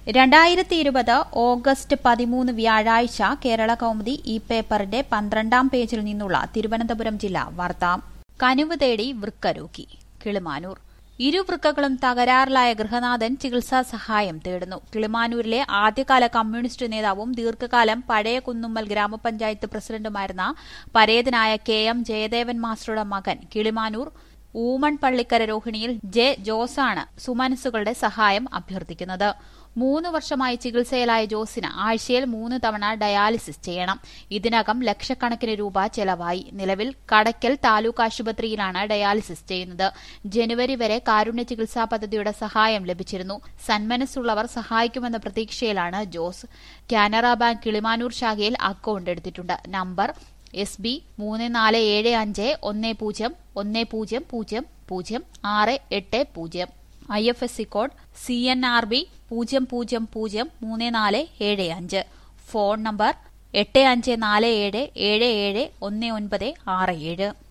2020 August 13 വ്യാഴാഴ്ച കേരള കൗമുദി ഈ പേപ്പറിന്റെ 12-ാം പേജിൽ നിന്നുള്ള തിരുവനന്തപുരം ജില്ലാ വാർത്ത. കനിവ് തേടി വൃക്കരോഗി കിളിമാനൂർ. ഇരുവൃക്കകളും തകരാറിലായ ഗൃഹനാഥൻ ചികിത്സാ സഹായം തേടുന്നു. കിളിമാനൂരിലെ ആദ്യകാല കമ്മ്യൂണിസ്റ്റ് നേതാവും ദീർഘകാലം പഴയ കുന്നുമ്മൽ ഗ്രാമപഞ്ചായത്ത് പ്രസിഡന്റുമായിരുന്ന പരേതനായ KM ജയദേവൻ മാസ്റ്ററുടെ മകൻ കിളിമാനൂർ ഊമൺ പള്ളിക്കര രോഹിണിയിൽ ജോസാണ് സുമനസ്സുകളുടെ സഹായം അഭ്യർത്ഥിക്കുന്നത്. 3 വർഷമായി ചികിത്സയിലായ ജോസിന് ആഴ്ചയിൽ 3 തവണ ഡയാലിസിസ് ചെയ്യണം. ഇതിനകം ലക്ഷക്കണക്കിന് രൂപ ചെലവായി. നിലവിൽ കടയ്ക്കൽ താലൂക്ക് ആശുപത്രിയിലാണ് ഡയാലിസിസ് ചെയ്യുന്നത്. ജനുവരി വരെ കാരുണ്യ ചികിത്സാ പദ്ധതിയുടെ സഹായം ലഭിച്ചിരുന്നു. സന്മനസ്സുള്ളവർ സഹായിക്കുമെന്ന പ്രതീക്ഷയിലാണ് ജോസ്. കാനറ ബാങ്ക് കിളിമാനൂർ ശാഖയിൽ അക്കൌണ്ട് എടുത്തിട്ടുണ്ട്. Number SB 347510100068. IFSC code CNRB 00034775. Phone number 8547771967.